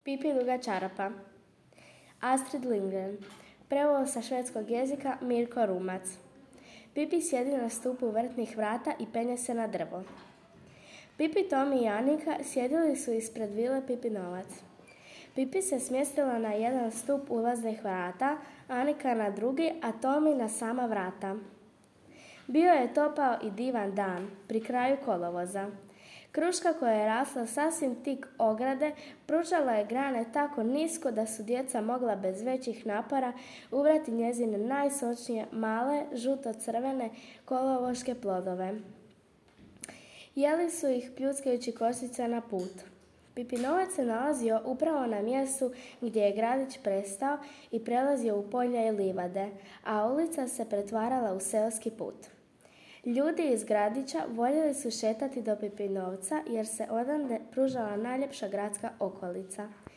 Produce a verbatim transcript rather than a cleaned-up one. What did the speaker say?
Pipi duga čarapa. Astrid Lindgren. Preveo sa švedskog jezika Mirko Rumac. Pipi sjedi na stupu vrtnih vrata i penje se na drvo. Pipi, Tomi i Anika sjedili su ispred vile Pipinovac. Pipi se smjestila na jedan stup ulaznih vrata, Anika na drugi, a Tomi na sama vrata. Bio je topao i divan dan, pri kraju kolovoza. Kruška koja je rasla sasvim tik ograde pružala je grane tako nisko da su djeca mogla bez većih napora ubrati njezine najsočnije, male, žuto-crvene kolovoške plodove. Jeli su ih pljuckajući kosice na put. Pipinovac se nalazio upravo na mjestu gdje je gradić prestao i prelazio u polja i livade, a ulica se pretvarala u seoski put. Ljudi iz gradića voljeli su šetati do Pipinovca jer se odande pružala najljepša gradska okolica.